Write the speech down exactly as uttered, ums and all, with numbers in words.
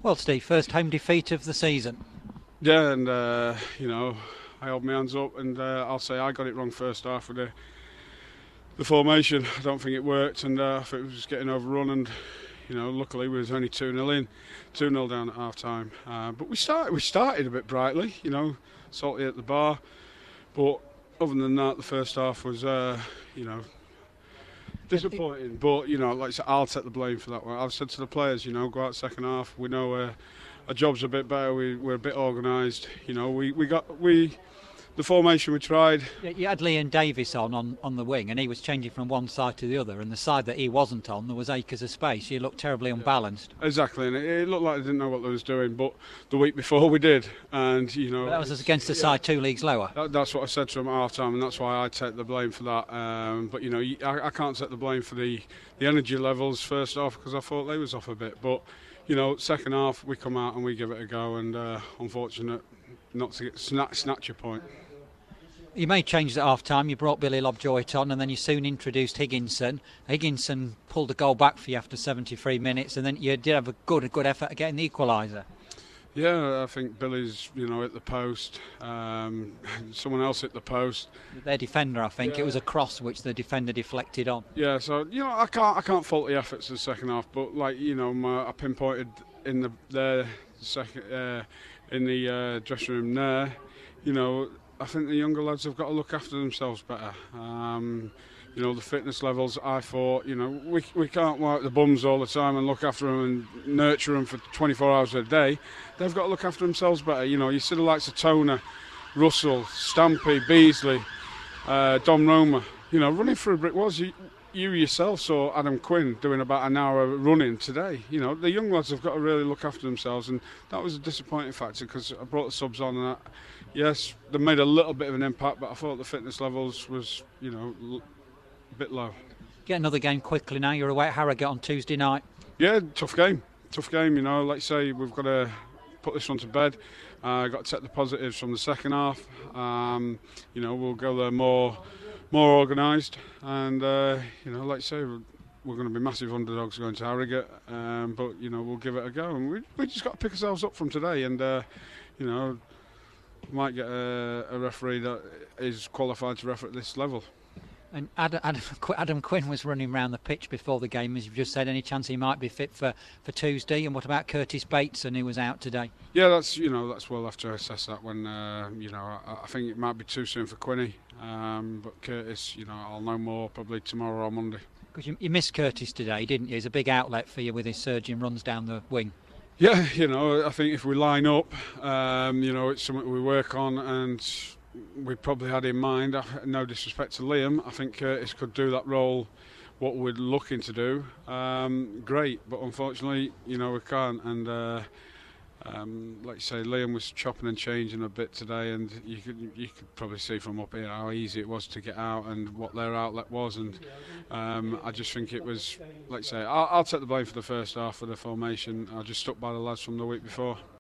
Well, Steve, first home defeat of the season. Yeah, and uh, you know, I held my hands up, and uh, I'll say I got it wrong first half with the the formation. I don't think it worked, and uh, I think it was getting overrun. And you know, luckily we was only two nil in, two nil down at half time. Uh, but we started we started a bit brightly, you know, salty at the bar. But other than that, the first half was, uh, you know. Disappointing, but you know, like I said, I'll take the blame for that one. I've said to the players, you know, go out second half. We know uh, our job's a bit better. We, we're a bit organised. You know, we, we got we the formation we tried. You had Leon Davis on, on on the wing, and he was changing from one side to the other. And the side that he wasn't on, there was acres of space. You looked terribly unbalanced. Yeah, exactly, and it, it looked like they didn't know what they was doing. But the week before we did, and you know, But that was against the side yeah, two leagues lower. That, that's what I said to them at half time, and that's why I take the blame for that. Um, but you know, I, I can't take the blame for the, the energy levels first off because I thought they was off a bit. But you know, second half we come out and we give it a go, and uh, unfortunate not to get snatch, snatch a point. You made changes at half time. You brought Billy Lobjoit on, and then you soon introduced Higginson. Higginson pulled a goal back for you after seventy-three minutes, and then you did have a good, a good effort at getting the equaliser. Yeah, I think Billy's, you know, at the post. Um, someone else hit the post. Their defender, I think, yeah. It was a cross which the defender deflected on. Yeah, so you know, I can't, I can't fault the efforts in the second half, but like you know, my, I pinpointed in the there second uh, in the uh, dressing room there. You know, I think the younger lads have got to look after themselves better. Um, you know, the fitness levels, I thought, you know, we we can't work the bums all the time and look after them and nurture them for twenty-four hours a day. They've got to look after themselves better. You know, you see the likes of Toner, Russell, Stampy, Beasley, uh, Dom Roma, you know, running through brick walls. You, you yourself saw Adam Quinn doing about an hour running today. You know, the young lads have got to really look after themselves, and that was a disappointing factor because I brought the subs on and that, yes, they made a little bit of an impact, but I thought the fitness levels was, you know, a bit low. Get another game quickly now. You're away at Harrogate on Tuesday night. Yeah, tough game. Tough game, you know. Like I say, we've got to put this one to bed. Uh, got to take the positives from the second half. Um, you know, we'll go there more more organised. And, uh, you know, like I say, we're, we're going to be massive underdogs going to Harrogate. Um, but, you know, we'll give it a go. And we we just got to pick ourselves up from today. And, uh, you know, might get a, a referee that is qualified to referee at this level. And Adam, Adam, Adam Quinn was running around the pitch before the game, as you've just said. Any chance he might be fit for, for Tuesday? And what about Curtis Bateson, who was out today? Yeah, that's you know that's we'll have to assess that when uh, you know I, I think it might be too soon for Quinny, um, but Curtis, you know, I'll know more probably tomorrow or Monday. Because you, you missed Curtis today, didn't you? He's a big outlet for you with his surging runs down the wing. Yeah, you know, I think if we line up, um, you know, it's something we work on and. We probably had in mind, no disrespect to Liam, I think Curtis could do that role, what we're looking to do, um, great, but unfortunately, you know, we can't, and uh, um, like you say, Liam was chopping and changing a bit today, and you could you could probably see from up here how easy it was to get out and what their outlet was, and um, I just think it was, like I say, I'll, I'll take the blame for the first half of the formation. I just stuck by the lads from the week before.